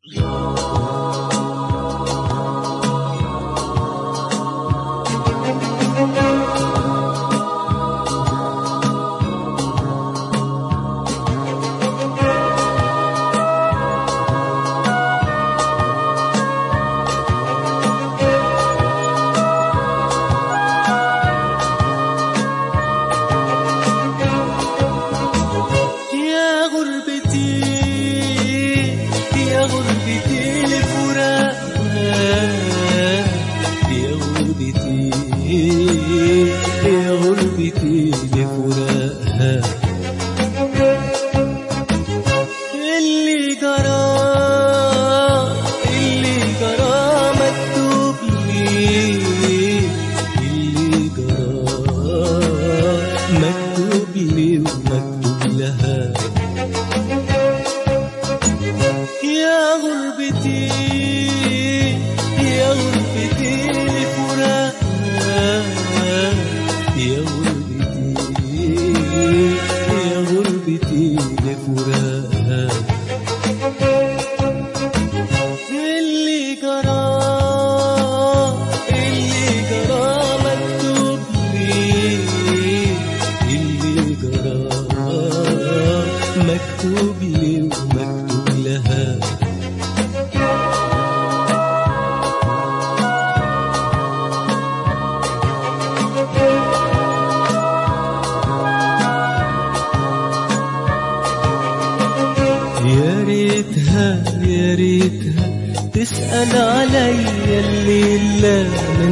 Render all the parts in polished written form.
يا ريتها تسأل عليا الليلة،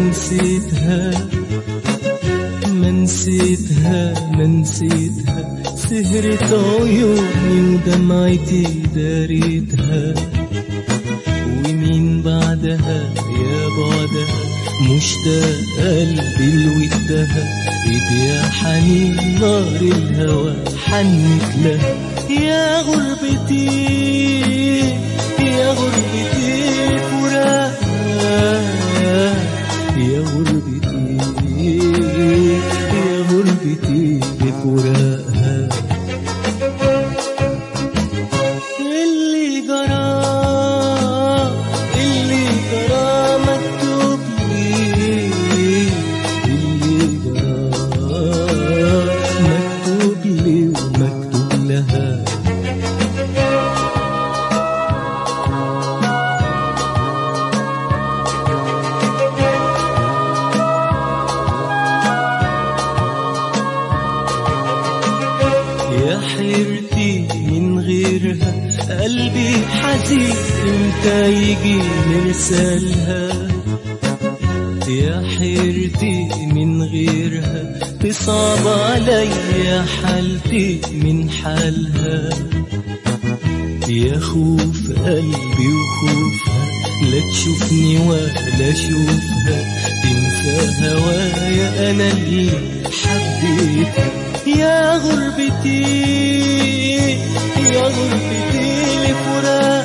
ما نسيتها سهرت عيوني ودمعتي داريتها، ومين بعدها يا بعدها مشتاق قلبي لودها، ايدي يا حنين نار الهوى حنت لها. يا غربتي يا غربتي فراقها، يا غربتي يا غربتي بفراقها. اللي جرى مكتوب لي، اللي جرى مكتوب لي ومكتوب لها. يا حيرتي من غيرها قلبي حزين امتى يجي مرسالها، يا حيرتي من غيرها تصعب عليا حالتي من حالها. يا خوف قلبي وخوفها لا تشوفني ولا اشوفها، تنسى هوايا انا اللي حبيتها. يا غربتي يا غربتي لفراق